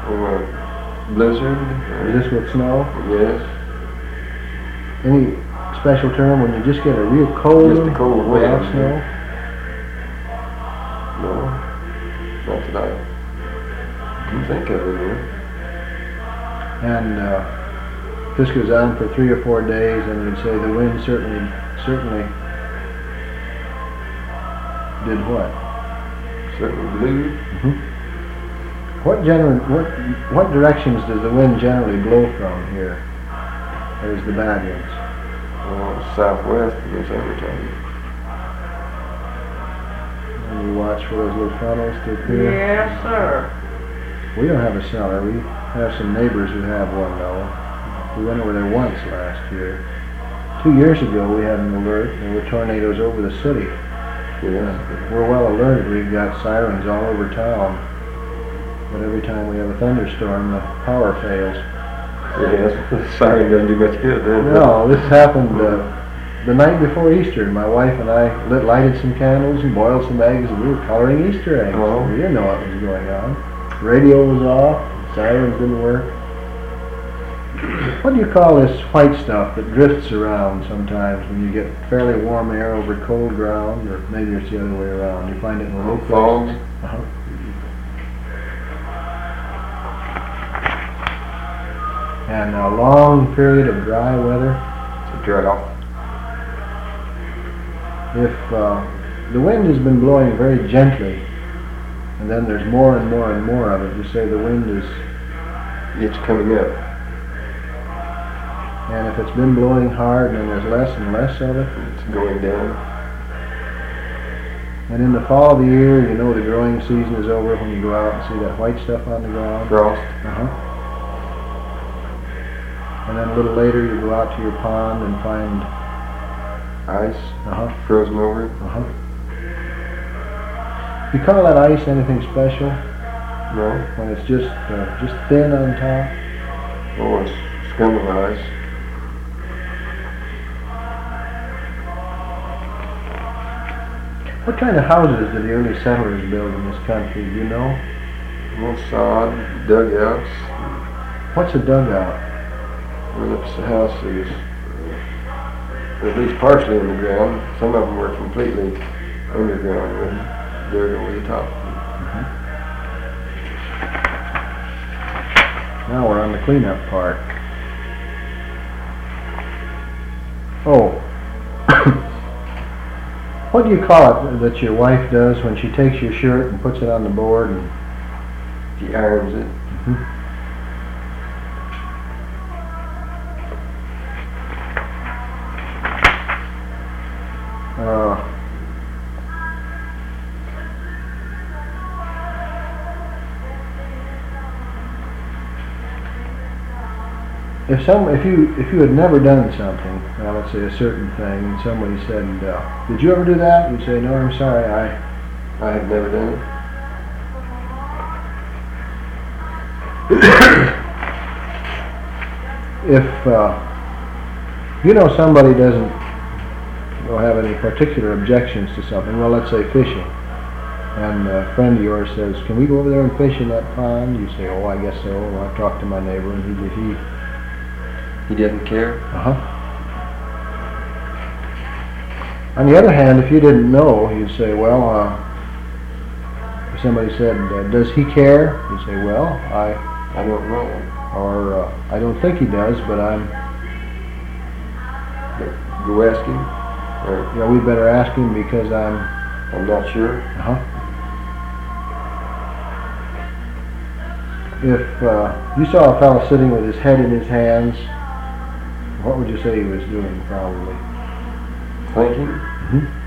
Or blizzard? Is this with snow? Yes. Any special term when you just get a real cold Just a cold without wind. snow? No. Not that I can think of it. And this goes on for 3 or 4 days, and you'd say the wind certainly did what? Certainly blew. What directions does the wind generally blow from here? There's the bad ones. Southwest, I guess, every time. And you watch for those little funnels to appear? Yes, sir. We don't have a cellar. We have some neighbors who have one though. We went over there once last year. 2 years ago we had an alert. There were tornadoes over the city. Yeah. We're well alerted. We've got sirens all over town. But every time we have a thunderstorm, the power fails. Yes. The siren doesn't do much good, does it? No, this happened the night before Easter. My wife and I lighted some candles and boiled some eggs, and we were coloring Easter eggs. Oh. We didn't know what was going on. Radio was off. Sirens didn't work. What do you call this white stuff that drifts around sometimes when you get fairly warm air over cold ground, or maybe it's the other way around? You find it in the low Fog. places? And a long period of dry weather. It's a drought. If the wind has been blowing very gently, and then there's more and more and more of it, you say the wind is... It's coming up. And if it's been blowing hard and then there's less and less of it, It's going down. and in the fall of the year, you know the growing season is over when you go out and see that white stuff on the ground. Frost. And then a little later you go out to your pond and find... Ice. Frozen. Frozen over. You call that ice anything special? No. When it's just thin on top? Oh, it's scum of ice. What kind of houses did the early settlers build in this country, do you know? Well, sod, dugouts. What's a dugout? Well, it's a house that is at least partially in the ground. Some of them were completely underground with dirt over the top. Now we're on the cleanup part. Oh. What do you call it that your wife does when she takes your shirt and puts it on the board and... She irons it. If you had never done something, let's say a certain thing, and somebody said, "Did you ever do that?" You'd say, "No, I'm sorry, I have never done it." If you know somebody doesn't have any particular objections to something, well, let's say fishing, and a friend of yours says, "Can we go over there and fish in that pond?" You say, "Oh, I guess so." Well, I've talked to my neighbor, and he doesn't care. On the other hand, if you didn't know, you'd say, well, if somebody said, "Does he care?" You'd say, "Well, I don't know." Or, "I don't think he does, but go ask him? Or, yeah, we better ask him because I'm not sure." If you saw a fellow sitting with his head in his hands, what would you say he was doing, probably? Thinking.